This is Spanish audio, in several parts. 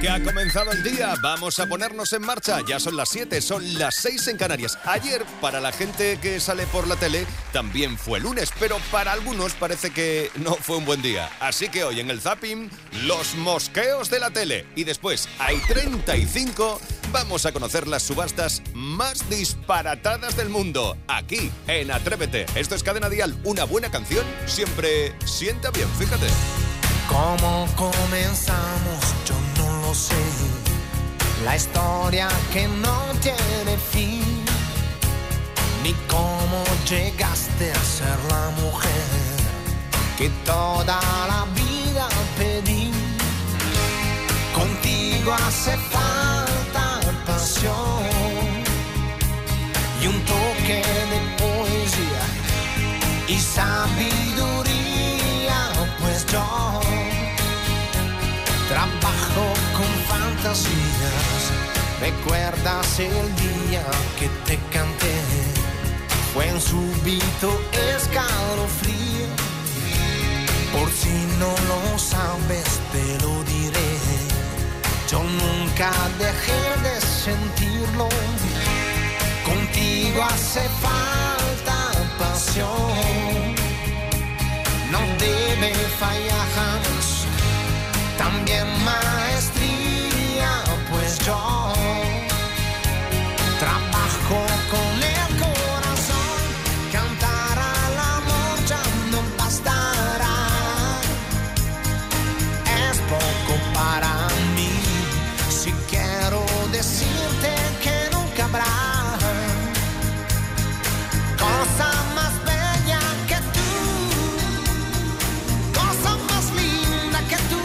que ha comenzado el día. Vamos a ponernos en marcha. Ya son las 7, son las 6 en Canarias. Ayer, para la gente que sale por la tele, también fue lunes, pero para algunos parece que no fue un buen día. Así que hoy en el Zapping, los mosqueos de la tele. Y después, hay 35, vamos a conocer las subastas más disparatadas del mundo. Aquí, en Atrévete. Esto es Cadena Dial. Una buena canción siempre sienta bien, fíjate. ¿Cómo comenzamos? Yo no lo sé. La historia que no tiene fin. Ni cómo llegaste a ser la mujer que toda la vida pedí. Contigo hace falta pasión y un toque de poesía y sabiduría. Pues yo trabajo con fantasías. ¿Recuerdas el día que te canté? Fue un súbito escalofrío. Por si no lo sabes te lo diré. Yo nunca dejé de sentirlo. Contigo hace falta pasión. No debe fallar jamás. También maestría, pues yo trabajo con el corazón. Cantar al amor ya no bastará. Es poco para mí. Si quiero decirte que nunca habrá cosa más bella que tú, cosa más linda que tú,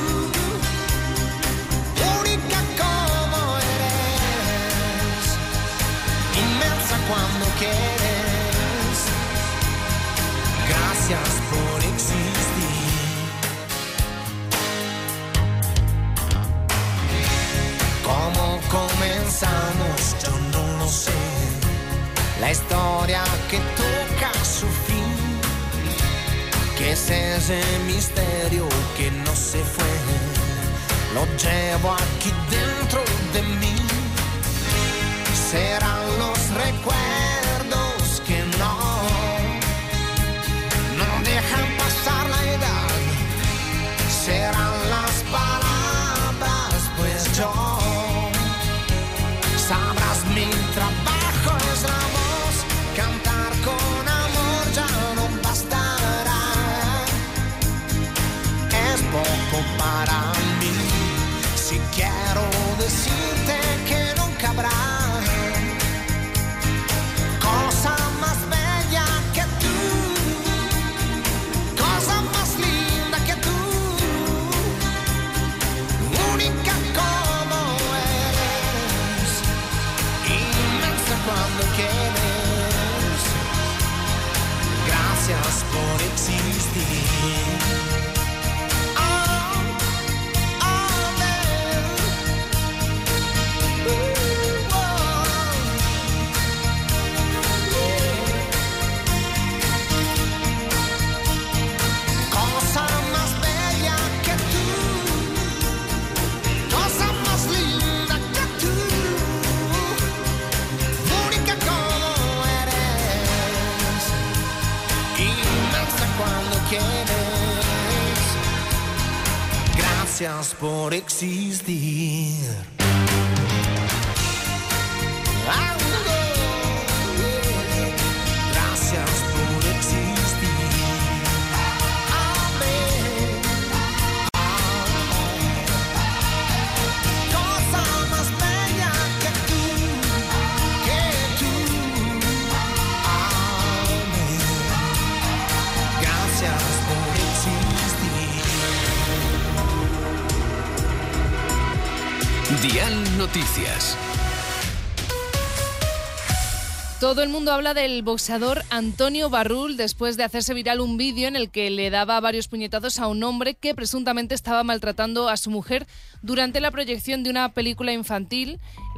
única como eres, inmensa cuando quieres. Gracias por existir. ¿Cómo comenzamos? Yo no lo sé. La historia que toca su fin, que es ese misterio que no se fue, lo llevo aquí dentro de mí. Serán los recuerdos que no dejan pasar la edad. Serán las palabras, pues yo sabrás mi trabajo es la voz. Cantar con amor ya no bastará. Es poco para mí. Si quiero decirte que nunca habrá cosa más bella que tú, cosa más linda que tú, única como eres, inmensa cuando quieres. Gracias por existir. Cosa más bella que tú, cosa más linda que tú, única como eres, inmensa cuando quieres. Gracias por existir. Gracias por existir. Amén. Cosa más bella que tú, amén. Gracias por existir. Dial Noticias. Todo el mundo habla del boxeador Antonio Barrul después de hacerse viral un vídeo en el que le daba varios puñetazos a un hombre que presuntamente estaba maltratando a su mujer durante la proyección de una película infantil.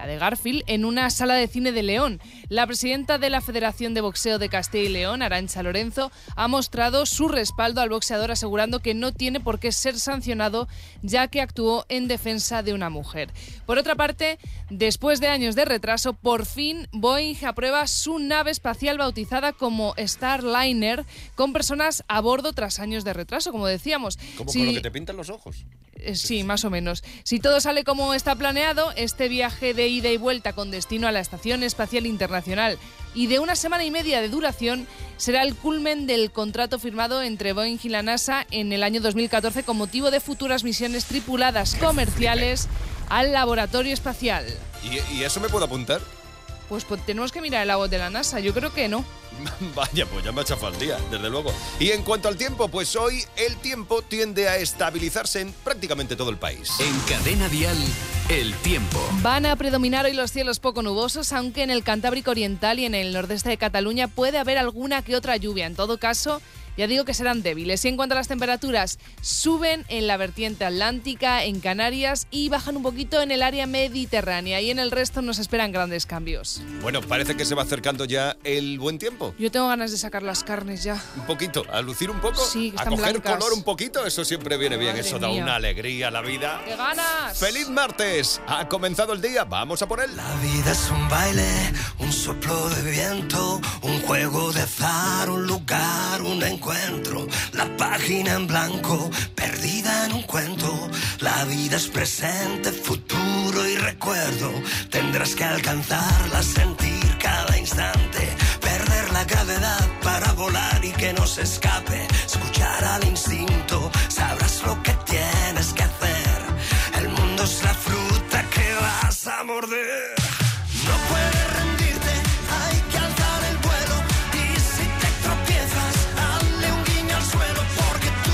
la de Garfield, en una sala de cine de León. La presidenta de la Federación de Boxeo de Castilla y León, Arantxa Lorenzo, ha mostrado su respaldo al boxeador, asegurando que no tiene por qué ser sancionado, ya que actuó en defensa de una mujer. Por otra parte, después de años de retraso, por fin Boeing aprueba su nave espacial bautizada como Starliner, con personas a bordo tras años de retraso, como decíamos. ¿Cómo con lo que te pintan los ojos? Sí, más o menos. Si todo sale como está planeado, este viaje de ida y vuelta con destino a la Estación Espacial Internacional y de 1 semana y media de duración será el culmen del contrato firmado entre Boeing y la NASA en el año 2014 con motivo de futuras misiones tripuladas comerciales al laboratorio espacial. ¿Y eso me puedo apuntar? Pues tenemos que mirar el agua de la NASA, yo creo que no. Vaya, pues ya me ha chafado el día, desde luego. Y en cuanto al tiempo, pues hoy el tiempo tiende a estabilizarse en prácticamente todo el país. En Cadena Dial, el tiempo. Van a predominar hoy los cielos poco nubosos, aunque en el Cantábrico Oriental y en el nordeste de Cataluña puede haber alguna que otra lluvia. En todo caso, ya digo que serán débiles. Y en cuanto a las temperaturas, suben en la vertiente atlántica, en Canarias, y bajan un poquito en el área mediterránea. Y en el resto nos esperan grandes cambios. Bueno, parece que se va acercando ya el buen tiempo. Yo tengo ganas de sacar las carnes ya. Un poquito, a lucir un poco, sí, que a están coger blancas. color un poquito, eso siempre viene bien, Madre eso da mía. una alegría a la vida. ¡Qué ganas! ¡Feliz martes! Ha comenzado el día, vamos a por él. La vida es un baile, un soplo de viento, un juego de azar, un lugar, un encuentro. La página en blanco, perdida en un cuento. La vida es presente, futuro y recuerdo. Tendrás que alcanzarla, sentir cada instante. Perder la gravedad para volar y que no se escape. Escuchar al instinto, sabrás lo que tienes que hacer. El mundo es la fruta que vas a morder. No puedes rendirte, hay que alzar el vuelo. Y si te tropiezas, dale un guiño al suelo. Porque tú,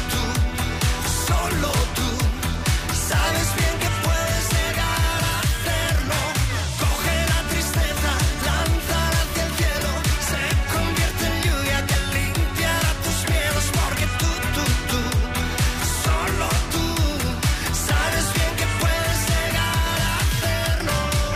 solo tú, sabes bien que puedes llegar a hacerlo. Coge la tristeza, lánzala hacia el cielo. Se convierte en lluvia que limpiará tus miedos. Porque tú, solo tú, sabes bien que puedes llegar a hacerlo.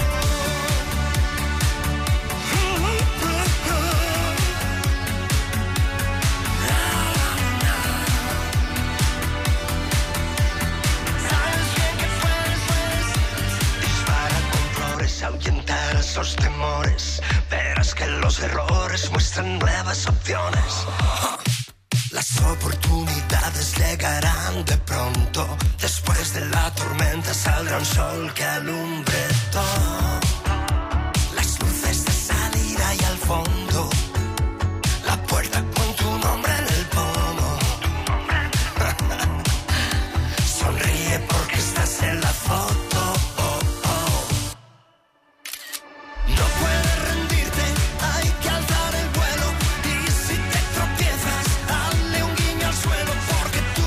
Sabes bien que puedes. Dispara con flores, ahuyenta esos temores. Verás que los errores muestran nuevas opciones. Las oportunidades llegarán de pronto. Después de la tormenta saldrá un sol que alumbre todo. Las luces de salida y al fondo. La puerta con tu nombre en el pomo. Sonríe porque estás en la foto. No puedes rendirte, hay que alzar el vuelo. Y si te tropiezas, dale un guiño al suelo. Porque tú,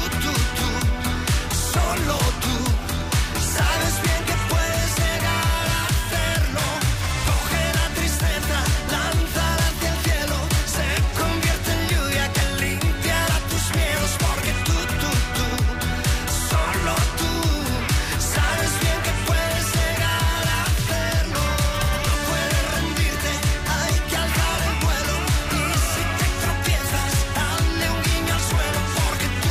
solo tú, sabes bien que puedes llegar a hacerlo. Coge la tristeza, lánzala hacia el cielo. Se convierte en lluvia que limpiará tus miedos. Porque tú, solo tú, sabes bien que puedes llegar a hacerlo. No puedes rendirte, hay que alzar el vuelo. Y si te tropiezas, dale un guiño al suelo. Porque tú,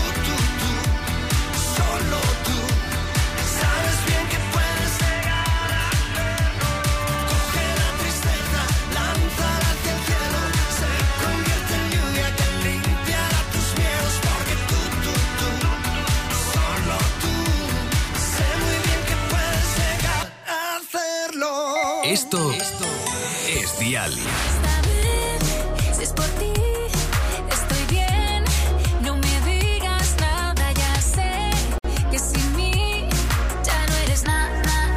solo tú, sabes bien que puedes llegar a hacerlo. Coge la tristeza, lánzala hacia el cielo. Se convierte en lluvia que limpiará tus miedos. Porque tú, solo tú, sé muy bien que puedes llegar a hacerlo. Esto es Dial. Está bien, si es por ti, estoy bien. No me digas nada, ya sé que sin mí ya no eres nada.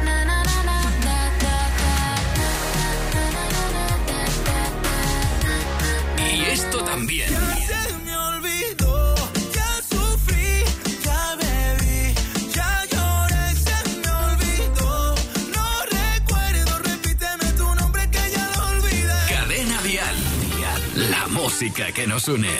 Y esto también. Se me olvidó, ya sufrí, ya bebí, ya lloré, se me olvidó. No recuerdo, repíteme tu nombre que ya lo olvidé. Cadena Dial. La música que nos une.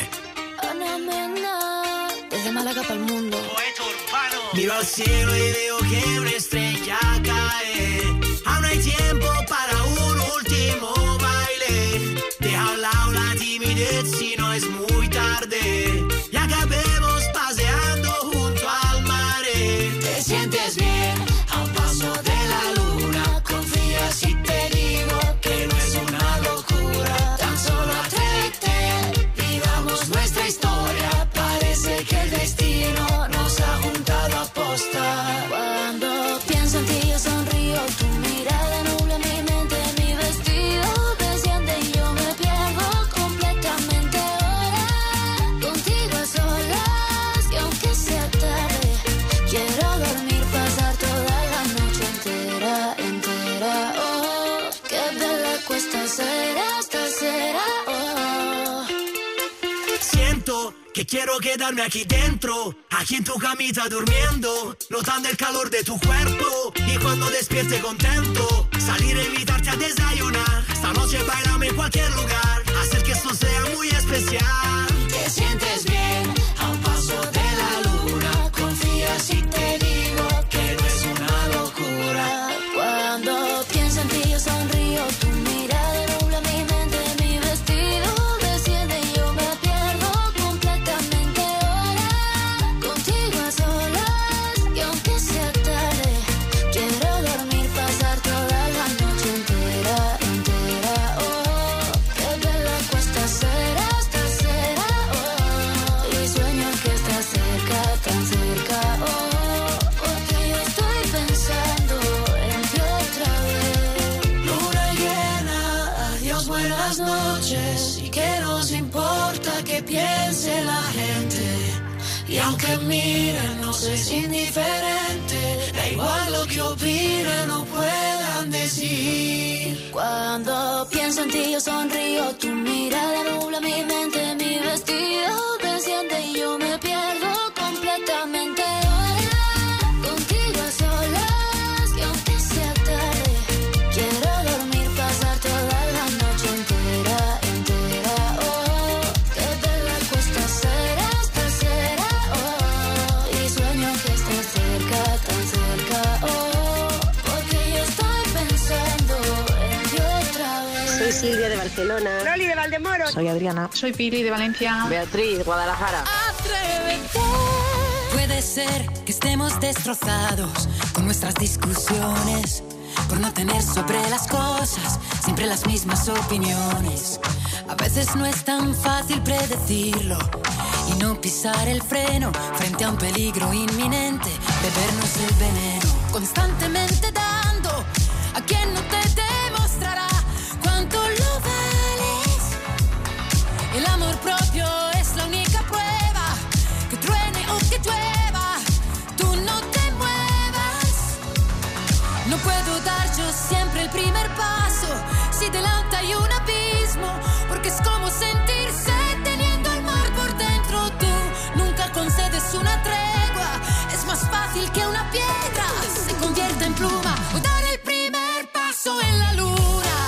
Desde Málaga para el mundo. Miro al cielo y veo que una estrella cae. Aún hay hay tiempo para un último baile. Deja a un lado la timidez si no es muy tarde. Y acabemos paseando junto al mar. Te sientes bien a un paso de la luna. Confía si te digo que no es una locura. Tan solo atrévete, vivamos nuestra historia. Parece que el destino nos ha juntado a posta. Cuando pienso en ti yo sonrío, tu mirada nubla mi mente, mi vestido desciende y yo me pierdo completamente ahora. Contigo a solas y aunque sea tarde, quiero dormir, pasar toda la noche entera, entera. Oh, qué bella cuesta será, esta será. Oh. Siento que quiero quedarme aquí dentro, aquí en tu camita durmiendo, notando el calor de tu cuerpo. Y cuando despierte contento, salir a invitarte a desayunar. Esta noche bailame en cualquier lugar, hacer que esto sea muy especial. Te sientes bien a un paso de la luna. Confía si te digo que no es una locura. Cuando pienso en ti yo sonrío, tu mirada nubla mi mente, mi vestido desciende y yo me pierdo completamente ahora. Contigo a solas y aunque sea tarde, quiero dormir, pasar toda la noche entera, entera. Oh, qué bella cuesta será, esta será. Oh, y sueño que estás cerca, tan cerca. Oh, porque yo estoy pensando en ti otra vez. Luna llena, adiós, buenas noches. ¿Y qué nos importa que piense la gente? Y aunque miren, no es indiferente. Da igual lo que opinen o puedan decir. Cuando pienso en ti yo sonrío, tu mirada nubla mi mente, mi vestido desciende y yo me pierdo completamente ahora. Contigo a solas y aunque sea tarde, quiero dormir, pasar toda la noche entera, entera. Oh, qué bella cuesta será, esta será. Oh, y sueño que estás cerca, tan cerca. Oh, porque yo estoy pensando en ti otra vez. Soy Silvia de Barcelona. Loli de Valdemoro. Soy Adriana. Soy Pili de Valencia. Beatriz, Guadalajara. Atrévete. Puede ser que estemos destrozados con nuestras discusiones, por no tener sobre las cosas siempre las mismas opiniones. A veces no es tan fácil predecirlo y no pisar el freno frente a un peligro inminente, bebernos el veneno, constantemente dando a quien no te demostrará cuánto lo vales. El amor propio es la única prueba, que truene o que llueva, tú no te muevas. No puedo dar yo siempre el primer paso si delante hay un abismo, porque es como sentirse teniendo el mar por dentro. Tú nunca concedes una tregua, es más fácil que una piedra se convierta en pluma o dar el primer paso en la luna.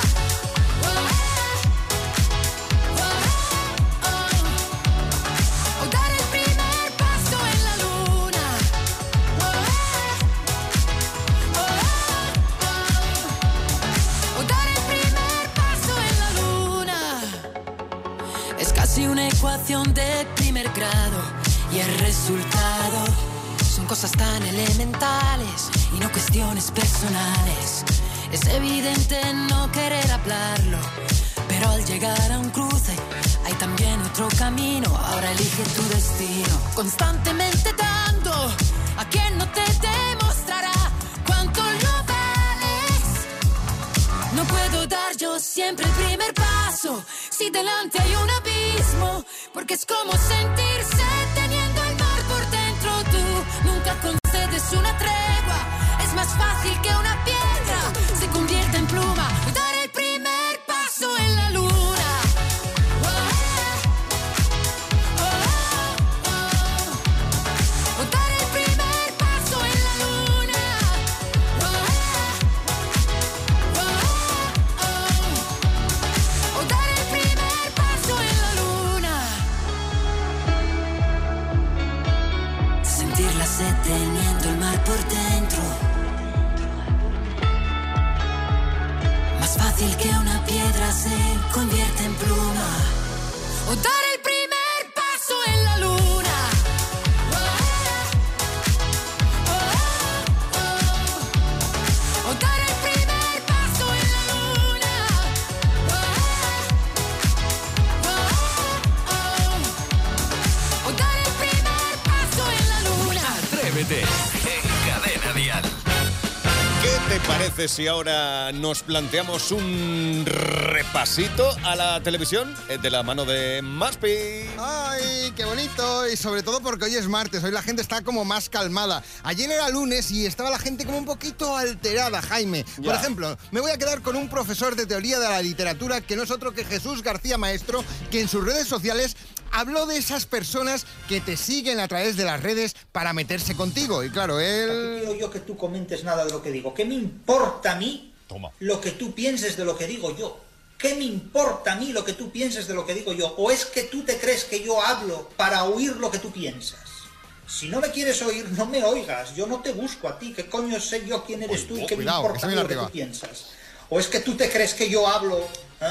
O dar el primer paso en la luna. O dar el primer paso en la luna. Es casi una ecuación de primer grado y el resultado son cosas tan elementales y no cuestiones personales. Es evidente no querer hablarlo, pero al llegar a un cruce hay también otro camino. Ahora elige tu destino, constantemente dando a quien no te demostrará cuánto lo vales. No puedo dar yo siempre el primer paso si delante hay un abismo, porque es como sentirse teniendo el mar por dentro. Tú nunca concedes una tregua, es más fácil que una piedra se convierta en pluma o dar el primer paso en la luna. O dar el primer paso en la luna. O dar el primer paso en la luna. Sentir la sed teniendo el mar por dentro. Más fácil que una piedra se convierte en pluma. O dar el primer paso en la luna. O dar el primer paso en la luna. O dar el primer paso en la luna. Atrévete en Cadena Dial. ¿Qué te parece si ahora nos planteamos un repasito a la televisión de la mano de Maspi? ¡Ay, qué bonito! Y sobre todo porque hoy es martes, hoy la gente está como más calmada. Ayer era lunes y estaba la gente como un poquito alterada, Jaime. Por Ya. ejemplo, me voy a quedar con un profesor de teoría de la literatura que no es otro que Jesús García Maestro, que en sus redes sociales habló de esas personas que te siguen a través de las redes para meterse contigo. Y claro, No él... quiero yo que tú comentes nada de lo que digo. ¿Qué me importa a mí Toma. lo que tú pienses de lo que digo yo? ¿Qué me importa a mí lo que tú pienses de lo que digo yo? ¿O es que tú te crees que yo hablo para oír lo que tú piensas? Si no me quieres oír, no me oigas. Yo no te busco a ti. ¿Qué coño sé yo quién eres tú y qué cuidado, me que importa se a mí viene lo que arriba. tú piensas? ¿O es que tú te crees que yo hablo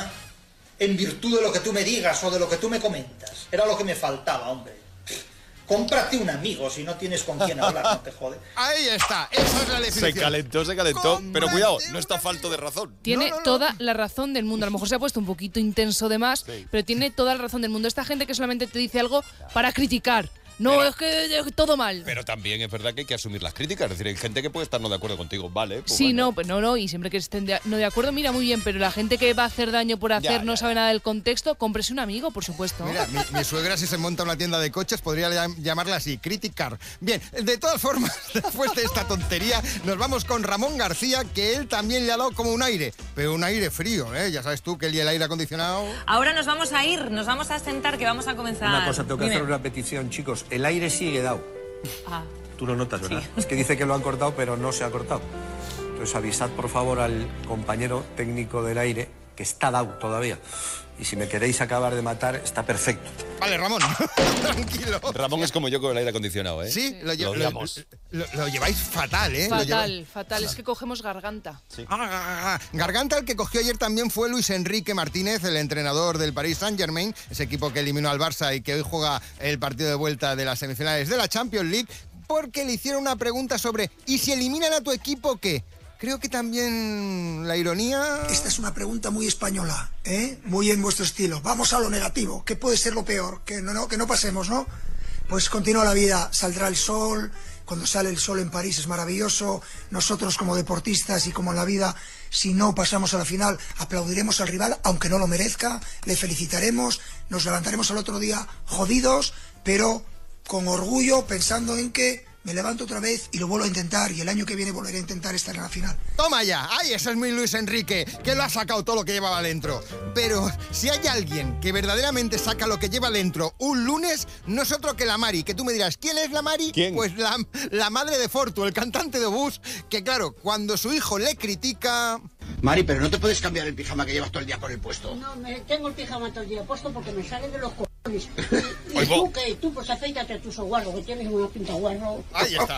en virtud de lo que tú me digas o de lo que tú me comentas? Era lo que me faltaba, hombre. Cómprate un amigo si no tienes con quién hablar, no te jode. Ahí está, esa es la definición. Se calentó, pero cuidado, no está falto de razón. Tiene No, no, no. toda la razón del mundo. A lo mejor se ha puesto un poquito intenso de más, pero tiene toda la razón del mundo. Esta gente que solamente te dice algo para criticar. No, es que todo mal. Pero también es verdad que hay que asumir las críticas. Es decir, hay gente que puede estar no de acuerdo contigo, ¿vale? Pues Sí, bueno. no, pues no, y siempre que estén no de acuerdo, mira, muy bien, pero la gente que va a hacer daño por hacer, no sabe nada del contexto, cómprese un amigo, por supuesto. Mira, mi suegra, si se monta una tienda de coches, podría llamarla así, criticar. Bien, de todas formas, después de esta tontería, nos vamos con Ramón García, que él también le ha dado como un aire, pero un aire frío, ¿eh? Ya sabes tú que él y el aire acondicionado... Ahora nos vamos a ir, nos vamos a sentar, que vamos a comenzar. Una cosa, tengo que Dime. hacer una petición, chicos. El aire sigue dado. Ah. Tú lo notas, ¿verdad? Es que dice que lo han cortado, pero no se ha cortado. Entonces avisad, por favor, al compañero técnico del aire que está dado todavía. Y si me queréis acabar de matar, está perfecto. Vale, Ramón, tranquilo. Ramón es como yo con el aire acondicionado, ¿eh? Sí, lo odiamos. Lo lleváis fatal, ¿eh? Lo Fatal, lleváis- fatal, es que cogemos garganta. Garganta, el que cogió ayer también fue Luis Enrique Martínez, el entrenador del Paris Saint-Germain, ese equipo que eliminó al Barça y que hoy juega el partido de vuelta de las semifinales de la Champions League, porque le hicieron una pregunta sobre ¿y si eliminan a tu equipo qué? Creo que también la ironía... Esta es una pregunta muy española, ¿eh? Muy en vuestro estilo. Vamos a lo negativo. ¿Qué puede ser lo peor? Que no pasemos, ¿no? Pues continúa la vida, saldrá el sol. Cuando sale el sol en París es maravilloso. Nosotros como deportistas y como en la vida, si no pasamos a la final, aplaudiremos al rival, aunque no lo merezca, le felicitaremos, nos levantaremos al otro día jodidos, pero con orgullo, pensando en que me levanto otra vez y lo vuelvo a intentar, y el año que viene volveré a intentar estar en la final. ¡Toma ya! ¡Ay, ese es mi Luis Enrique! Que lo ha sacado todo lo que llevaba dentro. Pero si hay alguien que verdaderamente saca lo que lleva dentro un lunes, no es otro que la Mari. Que tú me dirás, ¿quién es la Mari? ¿Quién? Pues la madre de Fortu, el cantante de Bus, que claro, cuando su hijo le critica... Mari, pero no te puedes cambiar el pijama que llevas todo el día con el puesto. No, tengo el pijama todo el día puesto porque me sale de los cojones. ¿Y Ay, tú qué? Tú pues afeítate tu soguarro, que tienes una pinta guarro. Ahí está.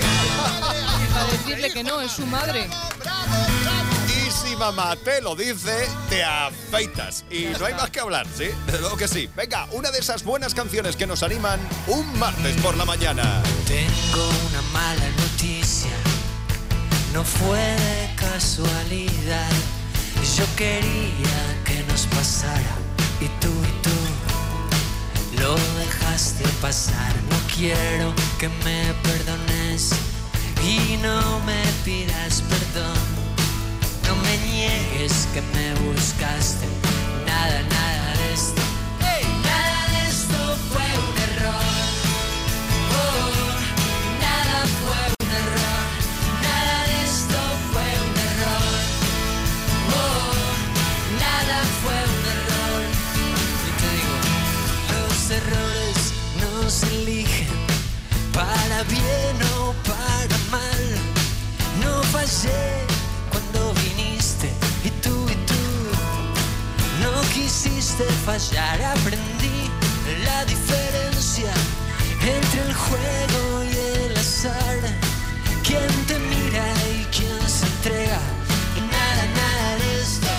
Para decirle que no, es su madre. Y si mamá te lo dice, te afeitas. Y no hay más que hablar, ¿sí? Desde luego que sí. Venga, una de esas buenas canciones que nos animan un martes por la mañana. Tengo una mala noticia, no fue de casualidad. Yo quería que nos pasara y tú lo dejaste pasar. No quiero que me perdones y no me pidas perdón. No me niegues que me buscaste. Nada de esto. Nada de esto fue un error. Nada fue un error. Nada de esto fue un error. Nada fue un error. Y te digo, los errores no se eligen para bien o para mal. No fallé cuando viniste y tú no quisiste fallar. Aprendí la diferencia entre el juego y el azar. Quién te mira y quién se entrega. Nada de esto.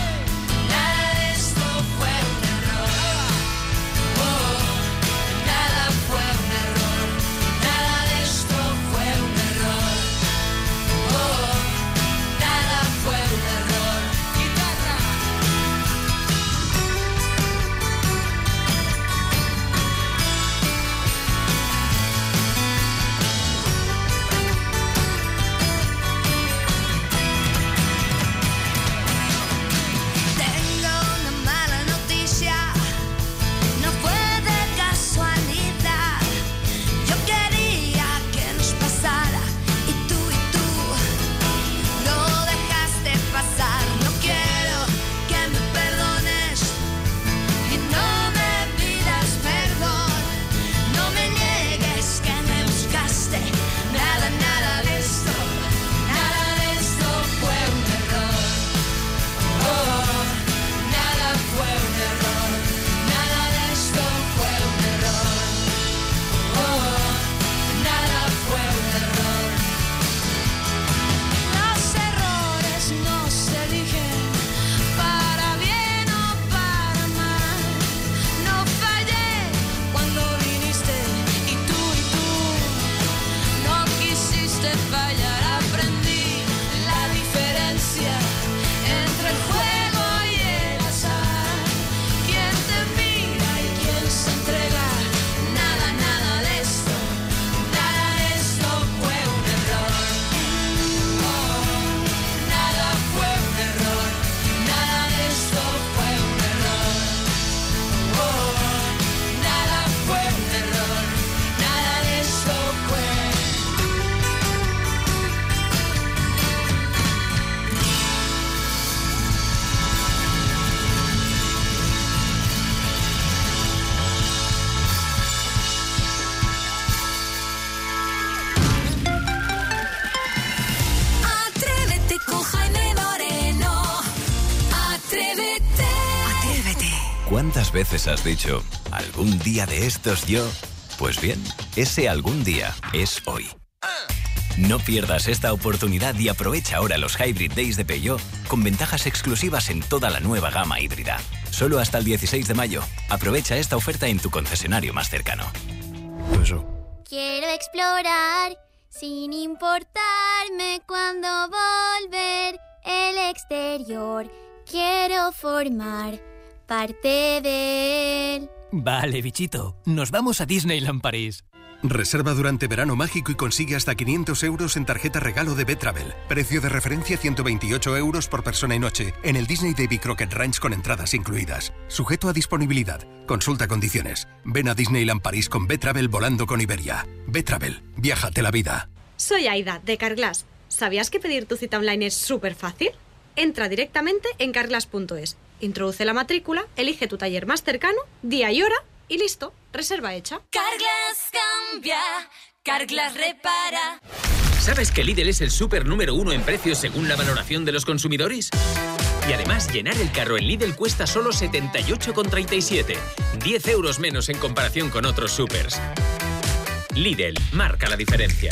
¿Cuántas veces has dicho, algún día de estos yo? Pues bien, ese algún día es hoy. No pierdas esta oportunidad y aprovecha ahora los Hybrid Days de Peugeot con ventajas exclusivas en toda la nueva gama híbrida. Solo hasta el 16 de mayo. Aprovecha esta oferta en tu concesionario más cercano. Quiero explorar sin importarme cuándo volver el exterior. Quiero formar parte de él. Vale, bichito. Nos vamos a Disneyland París. Reserva durante verano mágico y consigue hasta 500 euros en tarjeta regalo de Betravel. Precio de referencia 128 euros por persona y noche en el Disney Davy Crockett Ranch con entradas incluidas. Sujeto a disponibilidad. Consulta condiciones. Ven a Disneyland París con Betravel volando con Iberia. Betravel. Viájate la vida. Soy Aida, de Carglass. ¿Sabías que pedir tu cita online es súper fácil? Entra directamente en carglass.es. Introduce la matrícula, elige tu taller más cercano, día y hora y listo, reserva hecha. Carglass cambia, Carglass repara. ¿Sabes que Lidl es el súper número 1 en precios según la valoración de los consumidores? Y además, llenar el carro en Lidl cuesta solo 78,37. 10 euros menos en comparación con otros súpers. Lidl, marca la diferencia.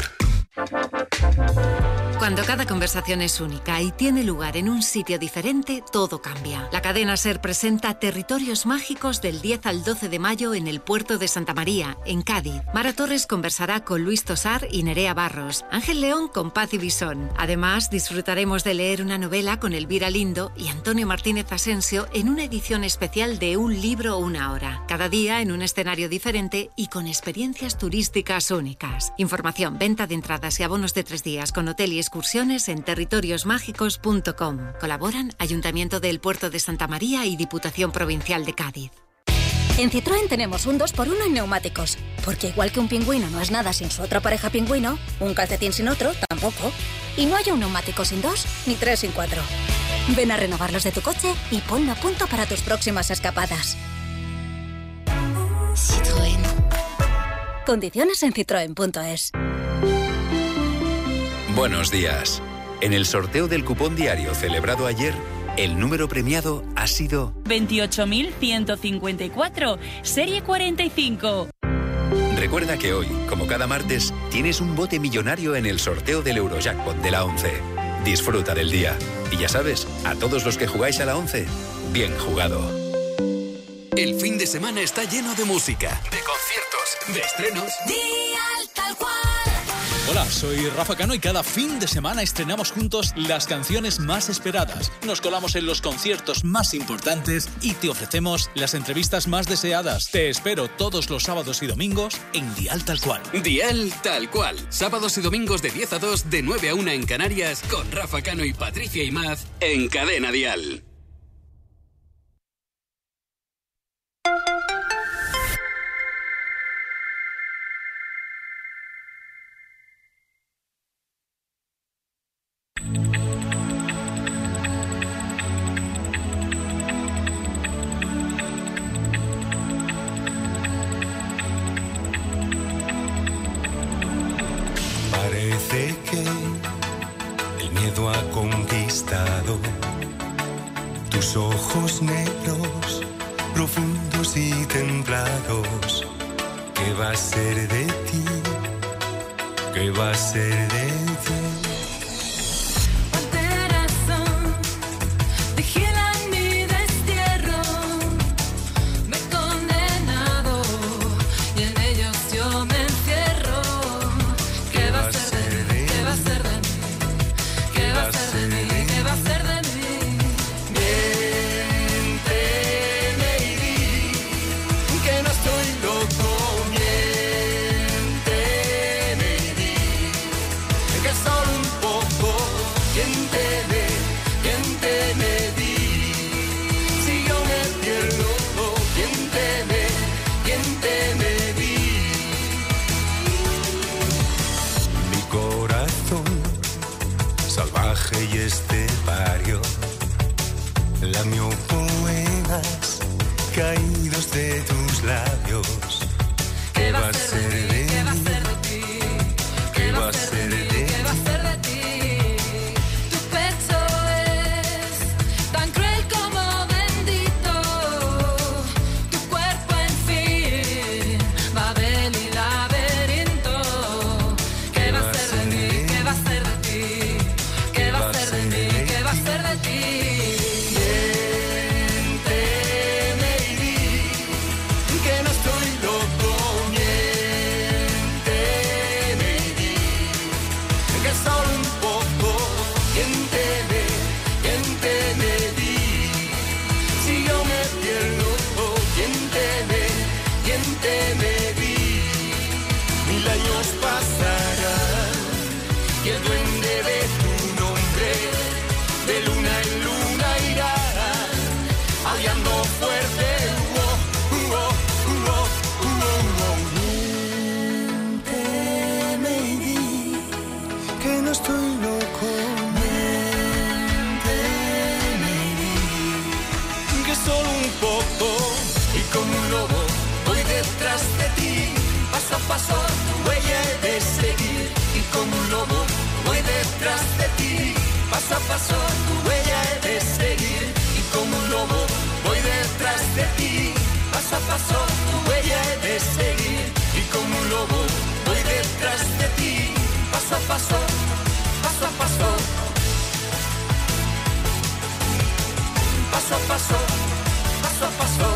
Cuando cada conversación es única y tiene lugar en un sitio diferente, todo cambia. La cadena SER presenta Territorios Mágicos del 10 al 12 de mayo en el puerto de Santa María, en Cádiz. Mara Torres conversará con Luis Tosar y Nerea Barros. Ángel León con Paz y Bisón. Además, disfrutaremos de leer una novela con Elvira Lindo y Antonio Martínez Asensio en una edición especial de Un libro, una hora. Cada día en un escenario diferente y con experiencias turísticas únicas. Información, venta de entradas y abonos de 3 días con hotel y excursiones en territoriosmágicos.com. Colaboran Ayuntamiento del Puerto de Santa María y Diputación Provincial de Cádiz. En Citroën tenemos un 2x1 en neumáticos, porque igual que un pingüino no es nada sin su otra pareja pingüino, un calcetín sin otro tampoco. Y no hay un neumático sin 2 ni 3 sin 4. Ven a renovar los de tu coche y ponlo a punto para tus próximas escapadas. Citroën. Condiciones en citroen.es. Buenos días. En el sorteo del cupón diario celebrado ayer, el número premiado ha sido 28.154, serie 45. Recuerda que hoy, como cada martes, tienes un bote millonario en el sorteo del Eurojackpot de la 11. Disfruta del día. Y ya sabes, a todos los que jugáis a la 11, bien jugado. El fin de semana está lleno de música, de conciertos, de estrenos. Dial tal cual. Hola, soy Rafa Cano y cada fin de semana estrenamos juntos las canciones más esperadas. Nos colamos en los conciertos más importantes y te ofrecemos las entrevistas más deseadas. Te espero todos los sábados y domingos en Dial Tal Cual. Dial Tal Cual. Sábados y domingos de 10 a 2, de 9 a 1 en Canarias, con Rafa Cano y Patricia Imaz en Cadena Dial. Parece que el miedo ha conquistado tus ojos negros, profundos y templados. ¿Qué va a ser de ti? ¿Qué va a ser de ti? Y estepario, lamió poemas caídos de tus labios. ¿Qué va a ser de ti? ¿Qué va a ser de ti? ¿Qué va a ser de ti? Tu pecho es tan cruel como bendito. aullando fuerte. Miénteme y di que no estoy loco. Miénteme y di que solo un poco y como un lobo voy detrás de ti. Paso a paso tu huella he de seguir y como un lobo voy detrás de ti. Paso a paso tu huella he de seguir y como un lobo voy detrás de ti. Paso a paso tu huella he de seguir y como un lobo voy detrás de ti. Paso a paso, paso a paso. Paso a paso, paso a paso.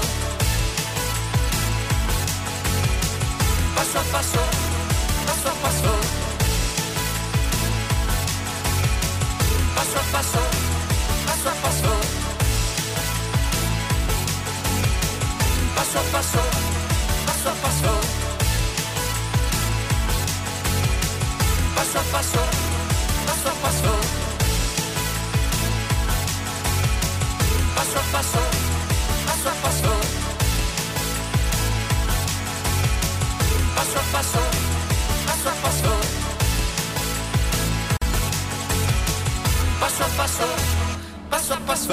Paso a paso, paso a paso. Paso a paso, paso a paso. Paso a paso, paso a paso. Paso a paso, paso a paso. Paso a paso, paso a paso. Paso a paso, paso a paso. Paso a paso, paso a paso.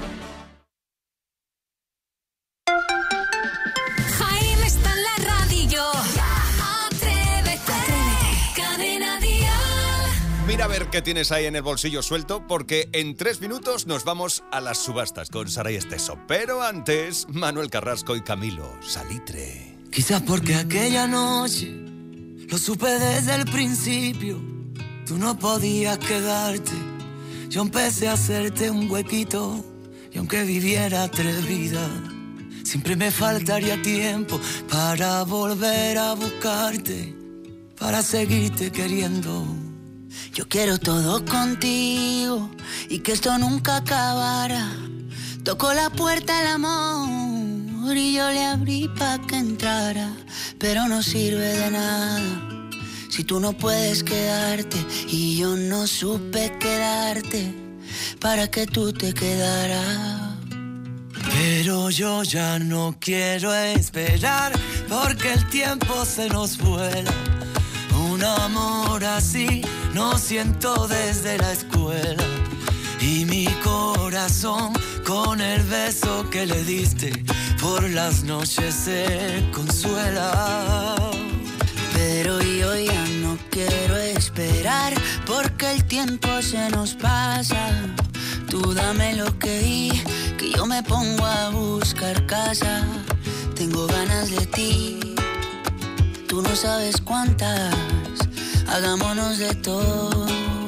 Jaime está en la radio. Atrévete. Cadena Dial. Mira a ver qué tienes ahí en el bolsillo suelto, porque en 3 minutos nos vamos a las subastas con Saray Esteso. Pero antes, Manuel Carrasco y Camilo Salitre. Quizás porque aquella noche lo supe desde el principio. Tú no podías quedarte. Yo empecé a hacerte un huequito. Y aunque viviera atrevida, siempre me faltaría tiempo para volver a buscarte, para seguirte queriendo. Yo quiero todo contigo y que esto nunca acabara. Tocó la puerta el amor y yo le abrí pa' que entrara, pero no sirve de nada si tú no puedes quedarte y yo no supe quedarte para que tú te quedaras. Pero yo ya no quiero esperar porque el tiempo se nos vuela. Un amor así no siento desde la escuela. Y mi corazón con el beso que le diste por las noches se consuela. Pero yo ya no quiero esperar porque el tiempo se nos pasa. Tú dame lo que yo me pongo a buscar casa. Tengo ganas de ti, tú no sabes cuántas. Hagámonos de todo,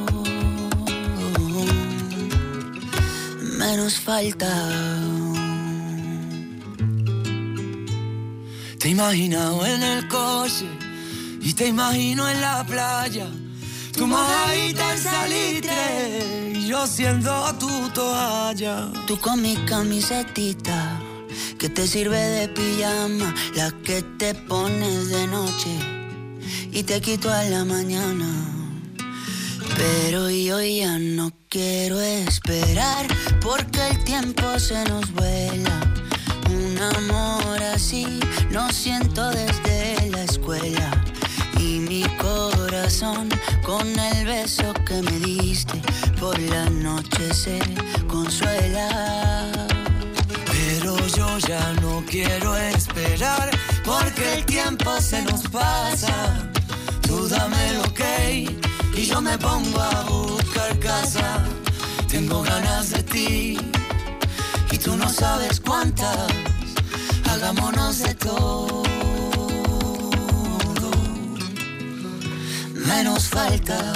menos falta. Te he imaginado en el coche y te imagino en la playa. Tu mojadita en salitre y yo siendo tu toalla. Tú con mi camisetita que te sirve de pijama, la que te pones de noche y te quito a la mañana. Pero yo ya no quiero esperar porque el tiempo se nos vuela. Un amor así no siento desde la escuela. Y mi corazón con el beso que me diste por la noche se consuela. Pero yo ya no quiero esperar porque el tiempo se nos pasa. Tú dame el ok y yo me pongo a buscar casa. Tengo ganas de ti y tú no sabes cuántas. Hagámonos de todo, menos falta.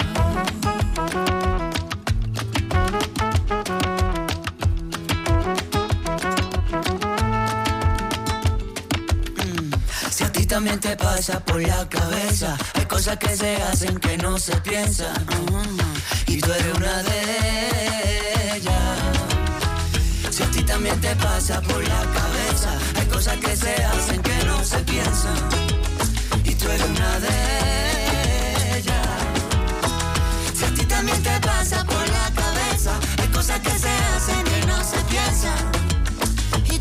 Si a ti también te pasa por la cabeza, hay cosas que se hacen que no se piensan, y tú eres una de ellas. Si a ti también te pasa por la cabeza, hay cosas que se hacen que no se piensan, y tú eres una de ellas. Si a ti también te pasa por la cabeza, hay cosas que se hacen que no se piensan,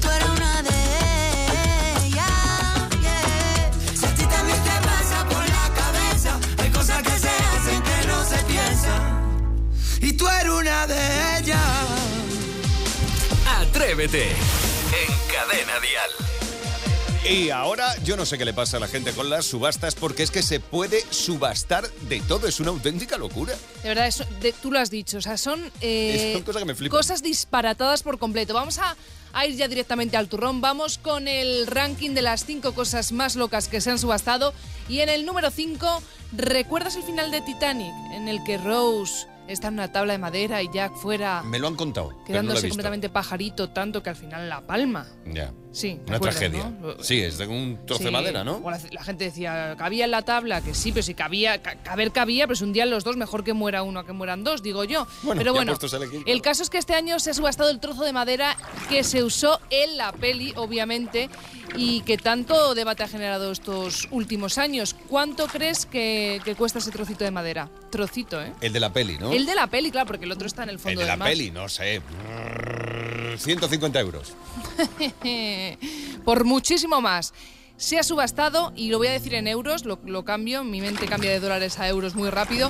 y tú eres una de ellas. Atrévete en Cadena Dial. Y ahora yo no sé qué le pasa a la gente con las subastas, porque es que se puede subastar de todo, es una auténtica locura. De verdad, tú lo has dicho, o sea, son cosas que me flipan. cosas disparatadas por completo. Vamos a ir ya directamente al turrón, vamos con el ranking de las 5 cosas más locas que se han subastado. Y en el número 5, ¿recuerdas el final de Titanic? En el que Rose está en una tabla de madera y Jack fuera Me lo han contado, pero no lo he quedándose visto. completamente pajarito, tanto que al final la palma. Ya. Sí, ¿te Una acuerdas, tragedia. no? Sí, es de un trozo de Sí. madera, ¿no? O la gente decía, cabía en la tabla, que sí, pero si cabía, cabía, pero si un día los dos, mejor que muera uno a que mueran dos, digo yo. Bueno, pero ya bueno, puestos a elegir, el caso es que este año se ha subastado el trozo de madera que se usó en la peli, obviamente, y que tanto debate ha generado estos últimos años. ¿Cuánto crees que cuesta ese trocito de madera? Trocito, ¿eh? El de la peli, ¿no? El de la peli, claro, porque el otro está en el El fondo de la del mar. peli, no sé. 150 euros. Por muchísimo más. Se ha subastado, y lo voy a decir en euros, lo cambio, mi mente cambia de dólares a euros muy rápido.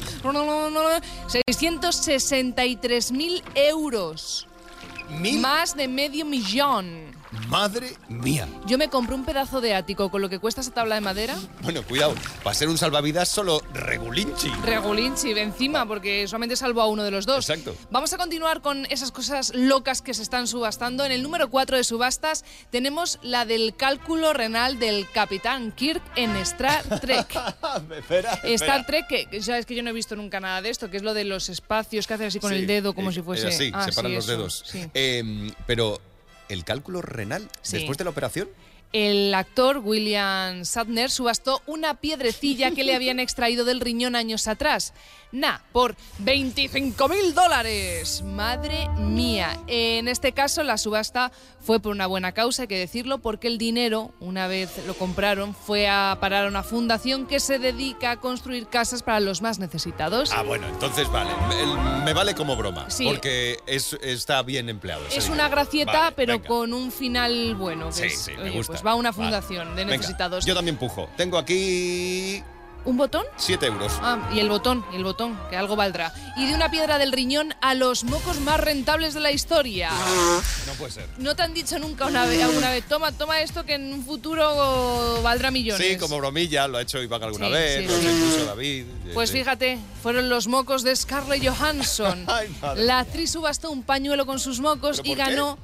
663.000 euros. Más de medio millón. Madre mía. Yo me compré un pedazo de ático con lo que cuesta esa tabla de madera. Bueno, cuidado, para ser un salvavidas solo regulinchi. Regulinchi, encima, porque solamente salvo a uno de los dos. Exacto. Vamos a continuar con esas cosas locas que se están subastando. En el número 4 de subastas tenemos la del cálculo renal del Capitán Kirk en Star Trek. Star Trek, que sabes que yo no he visto nunca nada de esto, que es lo de los espacios que hace así con el dedo, como si fuese... Sí, separan los eso, dedos. sí. Pero, ¿el cálculo renal Sí. después de la operación? El actor William Shatner subastó una piedrecilla que le habían extraído del riñón años atrás. Por $25.000. Madre mía. En este caso, la subasta fue por una buena causa, hay que decirlo, porque el dinero, una vez lo compraron, fue a parar a una fundación que se dedica a construir casas para los más necesitados. Ah, bueno, entonces vale. Me vale como broma, Sí. porque está bien empleado. ese Es dinero. una gracieta, Vale, pero venga. con un final bueno. Que Sí, es, sí, me oye, gusta. pues va a una Vale. fundación de Venga, necesitados. yo también pujo. Tengo aquí ¿Un botón? 7 euros. Y el botón, que algo valdrá. Y de una piedra del riñón a los mocos más rentables de la historia. No puede ser. ¿No te han dicho nunca alguna vez, toma esto que en un futuro valdrá millones? Sí, como bromilla, lo ha hecho Iván alguna Sí, vez, sí, lo ha sí. hecho incluso David. Pues Sí. fíjate, fueron los mocos de Scarlett Johansson. Ay, madre La mía. actriz subastó un pañuelo con sus mocos ¿Pero y por qué? ganó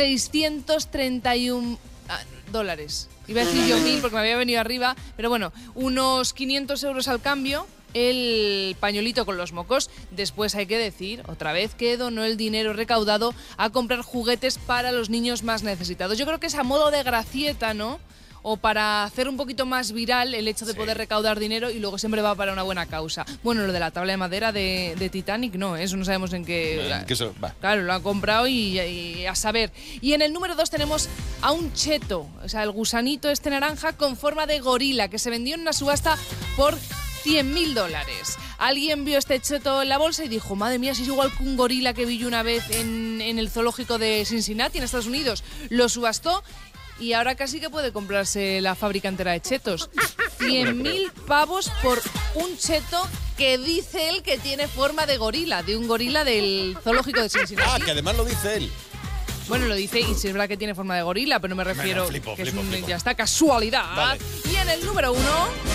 $631. Iba a decir yo 1.000 porque me había venido arriba, pero bueno, unos 500 euros al cambio. El pañuelito con los mocos. Después hay que decir, otra vez, que donó el dinero recaudado a comprar juguetes para los niños más necesitados. Yo creo que es a modo de gracieta, ¿no? O para hacer un poquito más viral el hecho de poder recaudar dinero, y luego siempre va para una buena causa. Bueno, lo de la tabla de madera de Titanic, no, eso no sabemos en qué... Que eso, va. Claro, lo han comprado y a saber. Y en el número 2 tenemos a un cheto, o sea, el gusanito este naranja con forma de gorila, que se vendió en una subasta por $100.000. Alguien vio este cheto en la bolsa y dijo, madre mía, si es igual que un gorila que vi yo una vez en el zoológico de Cincinnati, en Estados Unidos. Lo subastó y ahora casi que puede comprarse la fábrica entera de chetos. 100.000 pavos por un cheto que dice él que tiene forma de gorila, de un gorila del zoológico de Cincinnati. Ah, que además lo dice él. Bueno, lo dice, y si es verdad que tiene forma de gorila, pero me refiero flipo, que flipo. ya está, casualidad. Vale. Y en el número 1,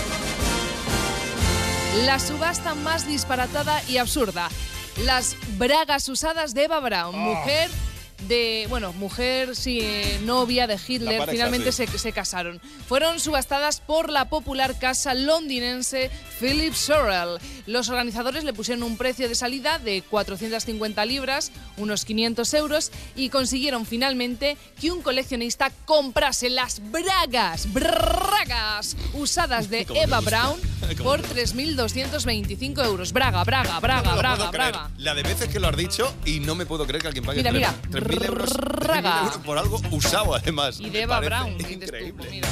la subasta más disparatada y absurda. Las bragas usadas de Eva Braun, mujer novia de La Hitler, pareja, finalmente sí. se casaron. Fueron subastadas por la popular casa londinense Philip Sorrell. Los organizadores le pusieron un precio de salida de 450 libras, unos 500 euros, y consiguieron finalmente que un coleccionista comprase las bragas usadas de ¿Cómo me Eva gusta? Braun por 3.225 euros. Braga. No me lo puedo creer. La de veces que lo has dicho y no me puedo creer que alguien pague Mira, 3.000 euros, braga. 3.000 euros por algo usado, además. Y Me de Eva parece Braun. dices tú, Increíble. pues mira.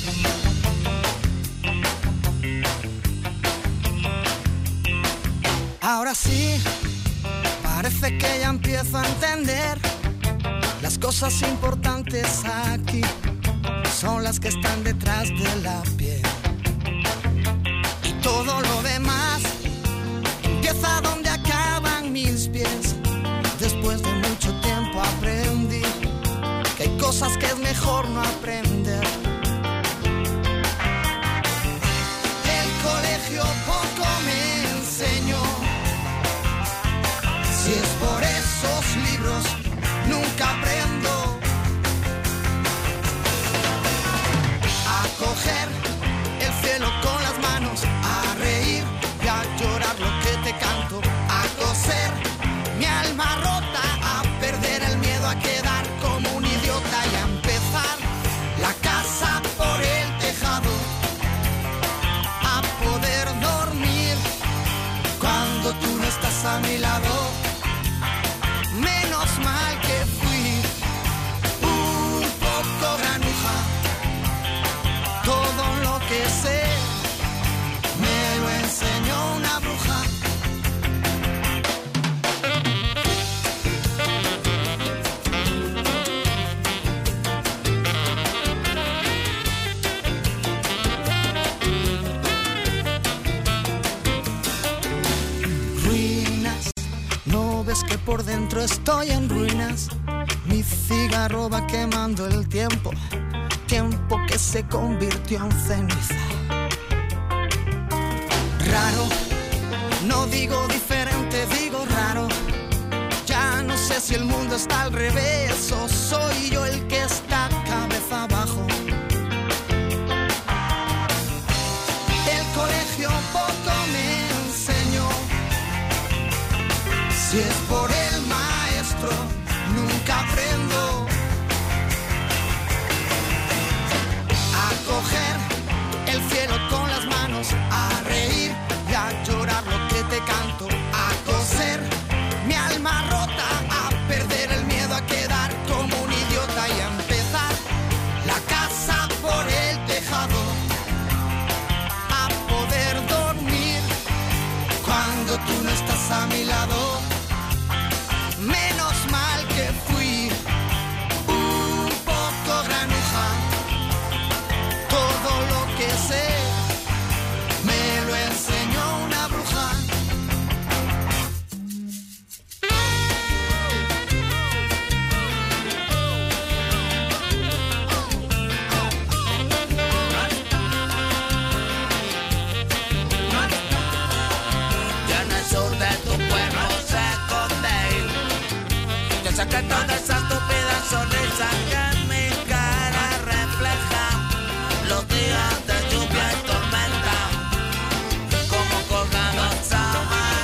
Ahora sí, parece que ya empiezo a entender. Las cosas importantes aquí son las que están detrás de la piel. Y todo lo demás empieza donde acaban mis pies. mejor no aprender. El colegio poco me enseñó. Si es por esos libros, nunca aprendo a coger el cielo con las manos, a reír y a llorar lo que te canto, a coser mi alma rota, a perder el miedo a quedar como un idiota y a empezar la casa por el tejado, a poder dormir cuando tú no estás a mi lado. Menos mal que fui un poco granuja. Todo lo que sé me lo enseñó una bruja. Ruinas, ¿no ves que por dentro estoy en ruinas? Mi cigarro va quemando el tiempo, tiempo que se convirtió en ceniza. Raro, no digo diferente, digo raro. Ya no sé si el mundo está al revés o soy yo el que está cabeza abajo. El colegio poco me enseñó. Si es por el maestro, nunca aprendo a coger el cielo con las manos, a reír y a llorar lo que te canto, a coser mi alma rota, a perder el miedo a quedar como un idiota y a empezar la casa por el tejado, a poder dormir cuando tú no estás a mi lado. Menos mal que fui un poco granuja. Todo lo que sé me lo enseñó una bruja. Ya en el sur de tu pueblo se esconde. Yo sé que toda esa estúpida sonrisa que en mi cara refleja los días de lluvia y tormenta, como colgados a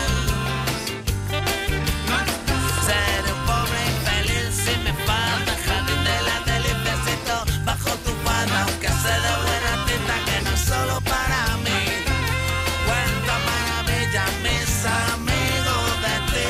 seré un pobre infeliz si me falta el jardín de la deliciecito bajo tu falda, aunque sé de buena tinta que no es solo para mí. Cuenta maravilla mis amigos de ti.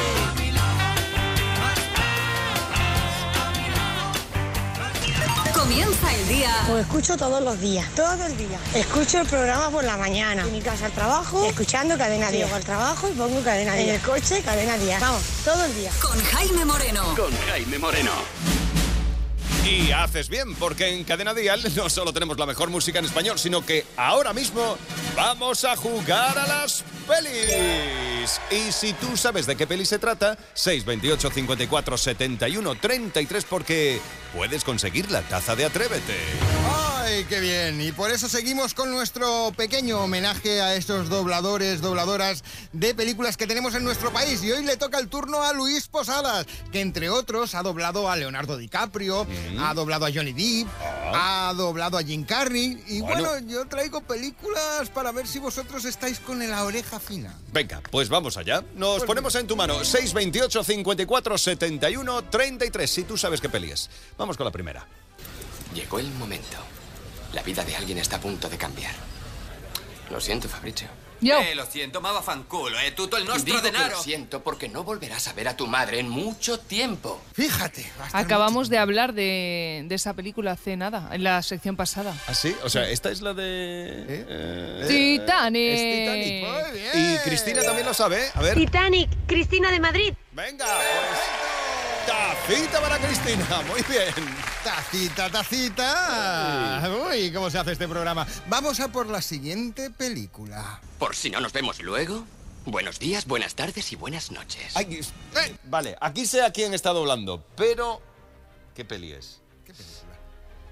Comienza el día. Pues escucho todos los días, todo el día. Escucho el programa por la mañana. En mi casa al trabajo, escuchando Cadena Día. Llego al trabajo y pongo Cadena Día. En el coche, Cadena Día. Vamos, todo el día. Con Jaime Moreno. Con Jaime Moreno. Y haces bien, porque en Cadena Dial no solo tenemos la mejor música en español, sino que ahora mismo vamos a jugar a las pelis. Y si tú sabes de qué peli se trata, 628 54 71 33, porque puedes conseguir la taza de Atrévete. ¡Ay, qué bien! Y por eso seguimos con nuestro pequeño homenaje a estos dobladores, dobladoras de películas que tenemos en nuestro país. Y hoy le toca el turno a Luis Posadas, que entre otros ha doblado a Leonardo DiCaprio, ha doblado a Johnny Depp, ha doblado a Jim Carrey. Y bueno, yo traigo películas para ver si vosotros estáis con la oreja fina. Venga, pues vamos allá. Nos ponemos en tu mano. 628 54 71 33, si tú sabes qué peli es. Vamos con la primera. Llegó el momento. La vida de alguien está a punto de cambiar. Lo siento, Fabrizio. Yo. Lo siento, mava fanculo, tutto il nostro denaro. Lo siento porque no volverás a ver a tu madre en mucho tiempo. Fíjate. Acabamos de hablar de esa película hace nada, en la sección pasada. ¿Ah, sí? O sea, esta es la de... Titanic. Es Titanic. Muy bien. Y Cristina también lo sabe, a ver. Titanic, Cristina de Madrid. Venga, pues... Tacita para Cristina, muy bien. Tacita, tacita. Uy, ¿cómo se hace este programa? Vamos a por la siguiente película. Por si no nos vemos luego, buenos días, buenas tardes y buenas noches. Vale, aquí sé a quién está doblando, pero... ¿Qué peli es? ¿Qué película?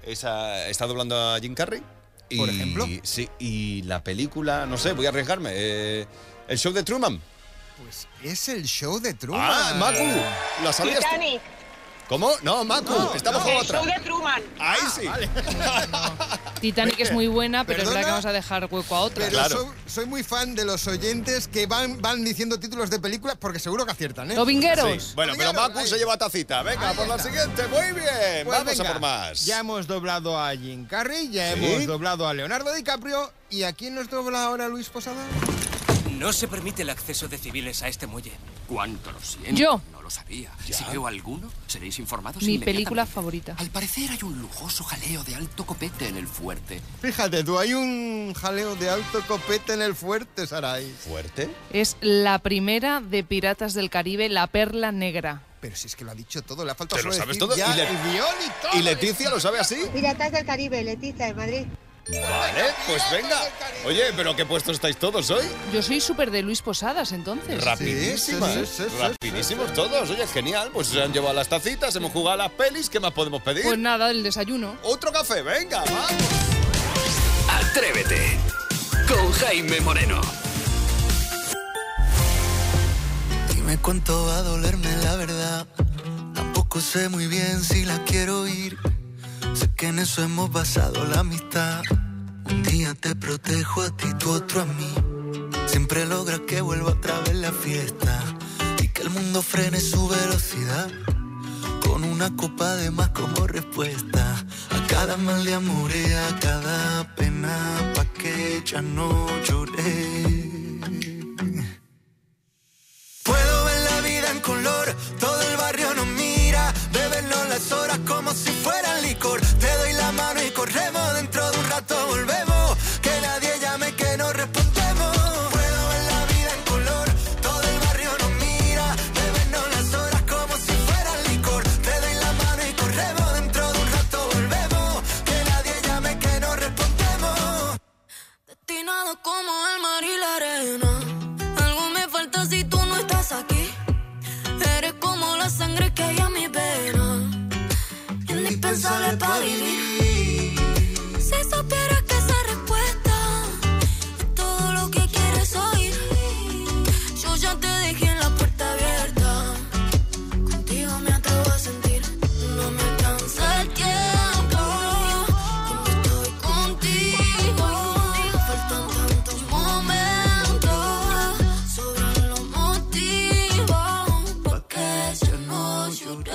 está doblando a Jim Carrey. ¿Por ejemplo? Sí, y la película, no sé, voy a arriesgarme. El show de Truman. Pues es el show de Truman. ¡Ah, Macu! ¿La sabías tú? Titanic. ¿Cómo? No, Macu, estamos con El otra. show de Truman. Ahí sí. Vale. Titanic es muy buena, pero ¿Perdona? es verdad que vamos a dejar hueco a otra. Pero Claro. soy muy fan de los oyentes que van diciendo títulos de películas porque seguro que aciertan, ¿eh? Domingueros. Sí. Bueno, pero Macu se lleva tacita. Venga, Ahí por la está. siguiente. Muy bien. Pues Vamos venga, a por más. Ya hemos doblado a Jim Carrey, ya ¿Sí? hemos doblado a Leonardo DiCaprio. ¿Y a quién nos dobla ahora Luis Posada? No se permite el acceso de civiles a este muelle. ¿Cuánto lo siento? Yo. No lo sabía. Si veo alguno, seréis informados Mi inmediatamente. película favorita. Al parecer hay un lujoso jaleo de alto copete en el fuerte. Fíjate tú, hay un jaleo de alto copete en el fuerte, Saray. ¿Fuerte? Es la primera de Piratas del Caribe, La Perla Negra. Pero si es que lo ha dicho todo, le ha faltado ¿Te lo solo sabes decir todo? ya ¿Y el guión y todo. ¿Y Leticia lo sabe así? Piratas del Caribe, Leticia de Madrid. Vale, pues venga. Oye, pero ¿qué puesto estáis todos hoy? Yo soy súper de Luis Posadas, entonces. Rapidísimas. Rapidísimos todos. Oye, genial. Pues se han llevado las tacitas, hemos jugado a las pelis. ¿Qué más podemos pedir? Pues nada, el desayuno. Otro café, venga, vamos. Atrévete con Jaime Moreno. Dime cuánto va a dolerme la verdad. Tampoco sé muy bien si la quiero oír. Sé que en eso hemos basado la amistad. Un día te protejo a ti, tú otro a mí. Siempre logras que vuelva otra vez la fiesta y que el mundo frene su velocidad. Con una copa de más como respuesta a cada mal de amor y a cada pena, pa' que ya no lloré. Puedo ver la vida en color, todo el barrio nos mira. Bebernos las horas como si fuera licor. Te doy la mano y corremos, dentro de un rato volvemos. Que nadie llame, que no respondemos. Puedo ver la vida en color, todo el barrio nos mira. Bebernos las horas como si fuera licor. Te doy la mano y corremos, dentro de un rato volvemos. Que nadie llame, que no respondemos. Destinado como el mar y la arena. Algo me falta si tú no estás aquí. Eres como la sangre que hay a mi vena, indispensable para vivir. Si supieras que esa respuesta es todo lo que quieres oír. Yo ya te dejé en la puerta abierta. Contigo me atrevo a sentir. No me alcanza el tiempo cuando estoy contigo. Faltan tantos momentos, sobran los motivos pa' que ya no lloré.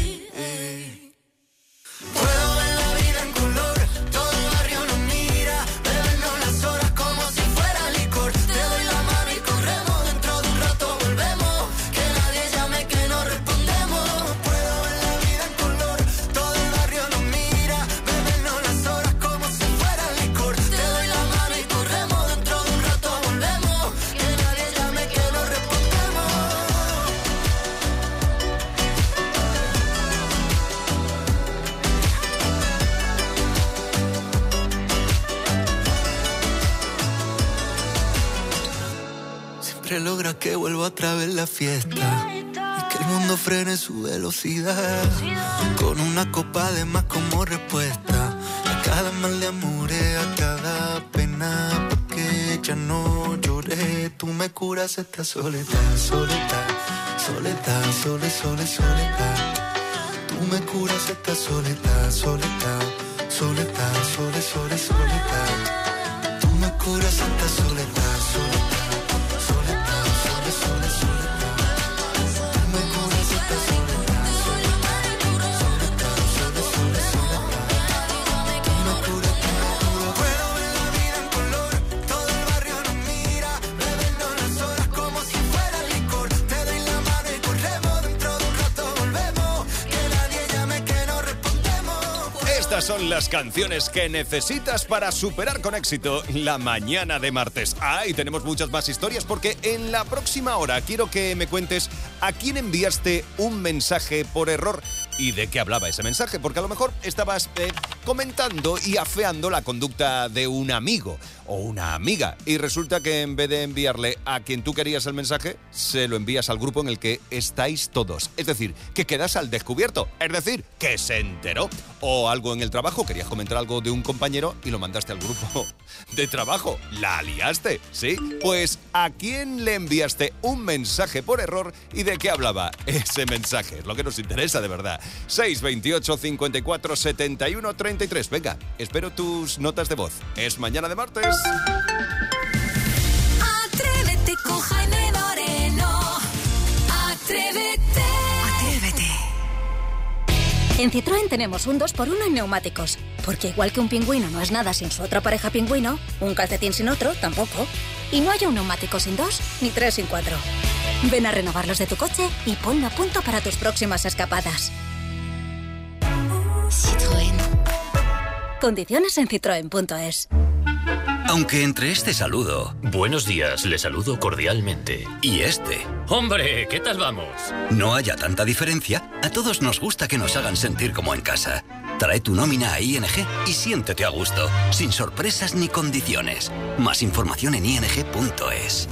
Puedo ver la vida en color, todo el barrio nos mira. Bebernos las horas como si fuera licor. Te doy la mano y corremos, dentro de un rato volvemos. Que nadie llame, que no respondemos. Puedo ver la vida en color, todo el barrio nos mira. Bebernos las horas como si fuera licor. Te doy la mano y corremos, dentro de un rato volvemos. Que nadie llame, que no respondemos. Siempre logra que vuelva otra vez la fiesta y que el mundo frene su velocidad. Con una copa de más como respuesta a cada mal de amor, a cada pena, porque ya no lloré. Tú me curas esta soledad, soledad, soledad, soledad. Tú me curas esta soledad, soledad, soledad, soledad. Tú me curas esta soledad, soledad. Puedo ver la vida en color, todo el barrio nos mira. Bebernos las horas como si fuera licor. Te doy la mano y corremos, dentro de un rato volvemos. Que nadie llame, que no respondemos. Estas son las canciones que necesitas para superar con éxito la mañana de martes. Ah, y tenemos muchas más historias porque en la próxima hora quiero que me cuentes a quién enviaste un mensaje por error y de qué hablaba ese mensaje, porque a lo mejor estabas comentando y afeando la conducta de un amigo o una amiga. Y resulta que en vez de enviarle a quien tú querías el mensaje, se lo envías al grupo en el que estáis todos. Es decir, que quedas al descubierto. Es decir, que se enteró. O algo en el trabajo, querías comentar algo de un compañero y lo mandaste al grupo de trabajo. La liaste, ¿sí? Pues ¿a quién le enviaste un mensaje por error y de qué hablaba ese mensaje? Es lo que nos interesa de verdad. 628 54 71 33. Venga, espero tus notas de voz. Es mañana de martes. Atrévete con Jaime Moreno. Atrévete. Atrévete. En Citroën tenemos un 2x1 en neumáticos. Porque igual que un pingüino no es nada sin su otra pareja pingüino, un calcetín sin otro tampoco. Y no hay un neumático sin 2 ni 3 sin 4. Ven a renovarlos de tu coche y ponlo a punto para tus próximas escapadas. Citroën. Condiciones en citroen.es. Aunque entre este saludo... Buenos días, le saludo cordialmente. Y este... ¡Hombre! ¿Qué tal vamos? No haya tanta diferencia, a todos nos gusta que nos hagan sentir como en casa. Trae tu nómina a ING y siéntete a gusto, sin sorpresas ni condiciones. Más información en ing.es.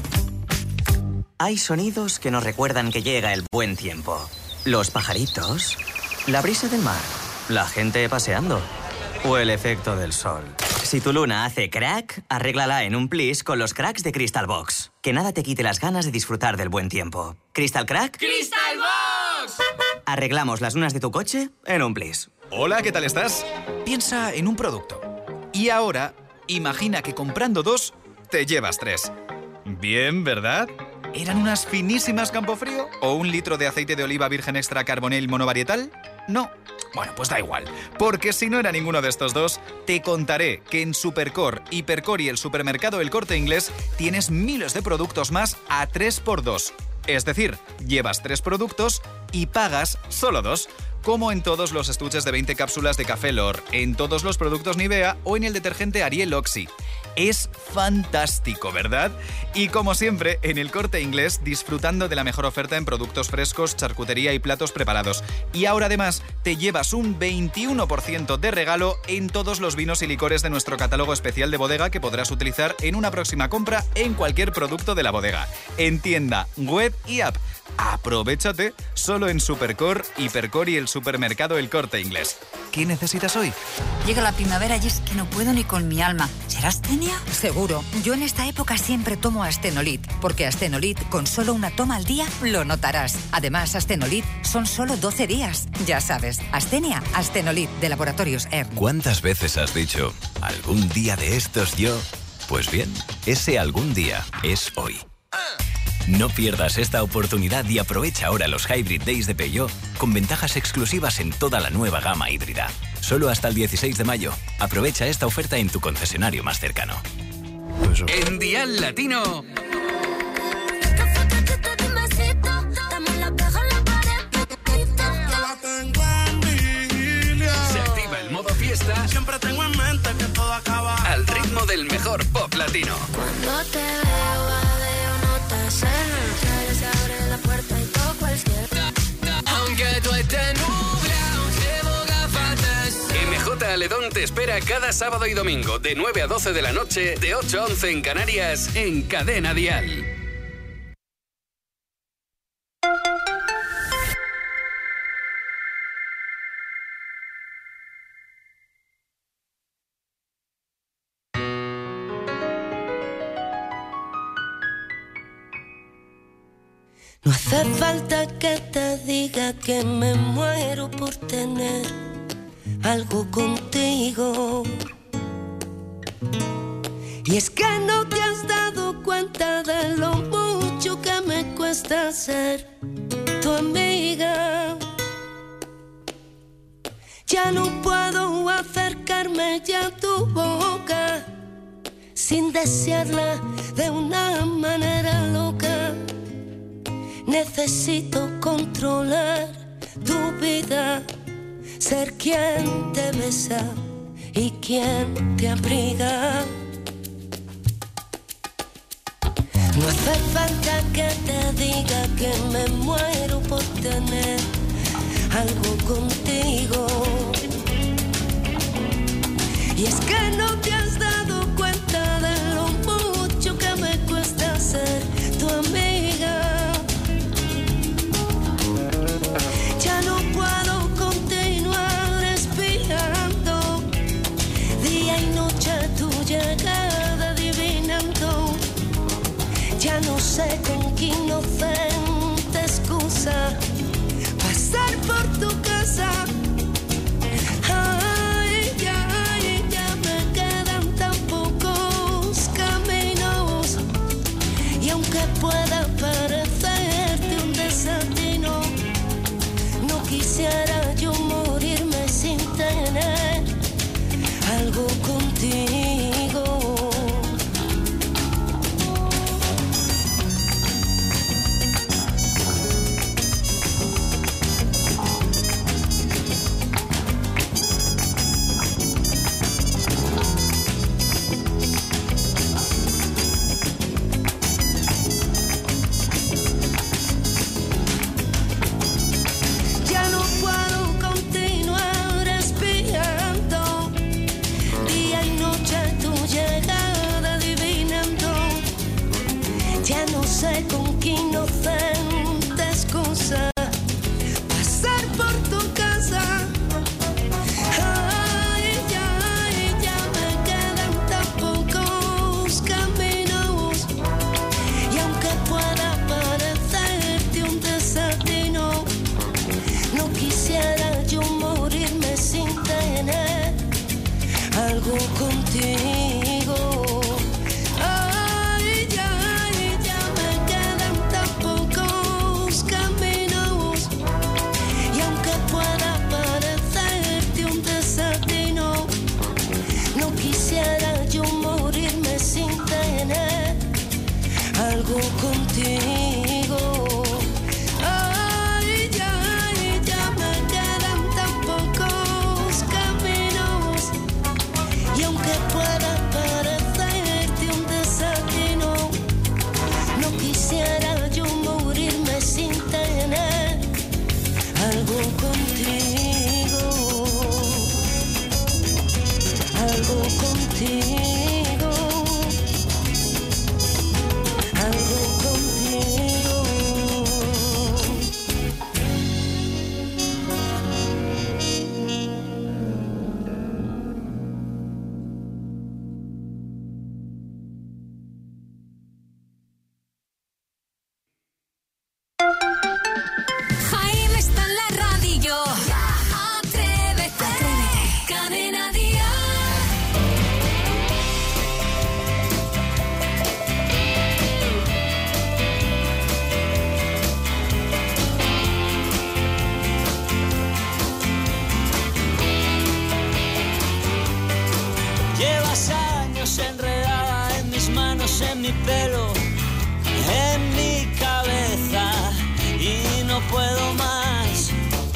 Hay sonidos que nos recuerdan que llega el buen tiempo. Los pajaritos, la brisa del mar, la gente paseando o el efecto del sol. Si tu luna hace crack, arréglala en un plis con los cracks de Crystal Box. Que nada te quite las ganas de disfrutar del buen tiempo. ¿Crystal Crack? ¡Crystal Box! Arreglamos las lunas de tu coche en un plis. Hola, ¿qué tal estás? Piensa en un producto. Y ahora, imagina que comprando 2, te llevas 3. Bien, ¿verdad? ¿Eran unas finísimas Campofrío? ¿O un litro de aceite de oliva virgen extra carbonel monovarietal? No. Bueno, pues da igual, porque si no era ninguno de estos dos, te contaré que en Supercor, Hipercor y el supermercado El Corte Inglés tienes miles de productos más a 3x2. Es decir, llevas 3 productos y pagas solo 2. Como en todos los estuches de 20 cápsulas de Café Lor, en todos los productos Nivea o en el detergente Ariel Oxy. Es fantástico, ¿verdad? Y como siempre, en El Corte Inglés, disfrutando de la mejor oferta en productos frescos, charcutería y platos preparados. Y ahora además, te llevas un 21% de regalo en todos los vinos y licores de nuestro catálogo especial de bodega que podrás utilizar en una próxima compra en cualquier producto de la bodega. En tienda, web y app. Aprovéchate solo en Supercor, Hipercor y el supermercado El Corte Inglés. ¿Qué necesitas hoy? Llega la primavera y es que no puedo ni con mi alma. ¿Será astenia? Seguro. Yo en esta época siempre tomo Astenolit, porque Astenolit con solo una toma al día lo notarás. Además, Astenolit son solo 12 días. Ya sabes, Astenia, Astenolit de Laboratorios ERN. ¿Cuántas veces has dicho, algún día de estos yo? Pues bien, ese algún día es hoy. No pierdas esta oportunidad y aprovecha ahora los Hybrid Days de Peugeot con ventajas exclusivas en toda la nueva gama híbrida. Solo hasta el 16 de mayo. Aprovecha esta oferta en tu concesionario más cercano. En Dial Latino. Se activa el modo fiesta. Siempre tengo en mente que todo acaba Al ritmo del mejor pop latino. Cuando te veo, no te sé. Se abre la puerta y toco el cielo. Aunque tú estés nublado, llevo gafatas. MJ Aledón te espera cada sábado y domingo de 9 a 12 de la noche, de 8 a 11 en Canarias, en Cadena Dial. No hace falta que te diga que me muero por tener algo contigo. Y es que no te has dado cuenta de lo mucho que me cuesta ser tu amiga. Ya no puedo acercarme ya a tu boca sin desearla de una manera loca. Necesito controlar tu vida, ser quien te besa y quien te abriga. No hace falta que te diga que me muero por tener algo contigo. puedo más.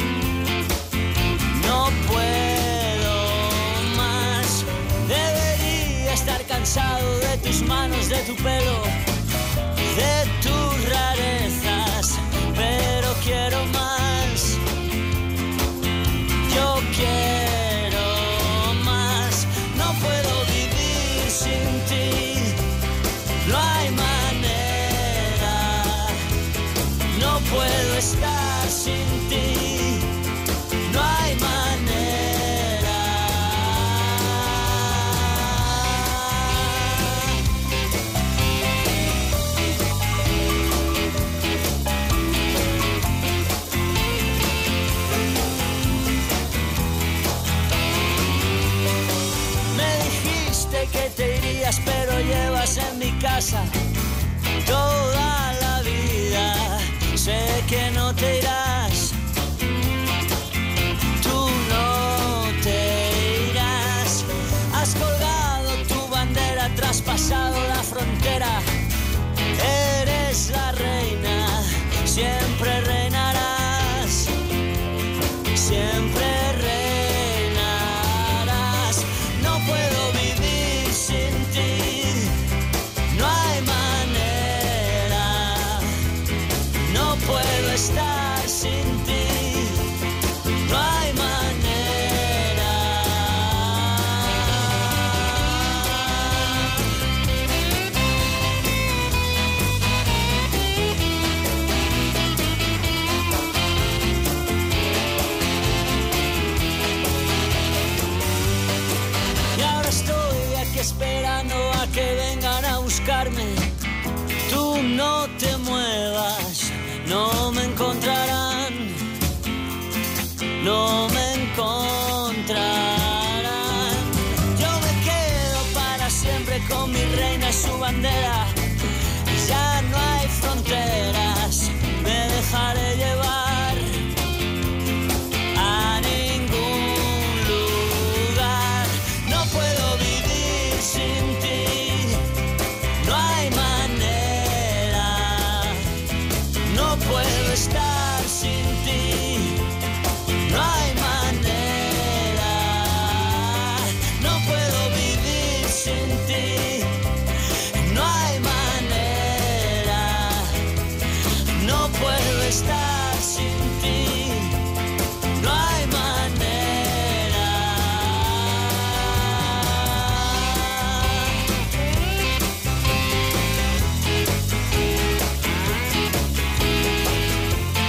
No puedo más. Debería estar cansado de tus manos, de tu pelo, de tus rarezas, pero quiero más. Yo quiero más. No puedo vivir sin ti. No hay manera. No puedo estar sin ti. No hay manera. Me dijiste que te irías, pero llevas en mi casa toda la vida. Sé que no te irás. Tú no te irás. Has colgado tu bandera, traspasado la frontera. Eres la reina, siempre reinarás. Siempre reinarás. No puedo vivir sin ti. No hay manera. No puedo estar sin ti. No hay manera. Y ahora estoy aquí esperando a que vengan a buscarme. Tú no te muevas, no me encontrarán. No me encontrarán. Yo me quedo para siempre con mi reina y su bandera. Ya no hay fronteras, me dejaré llevar a ningún lugar. No puedo vivir sin ti. No hay manera. No puedo estar sin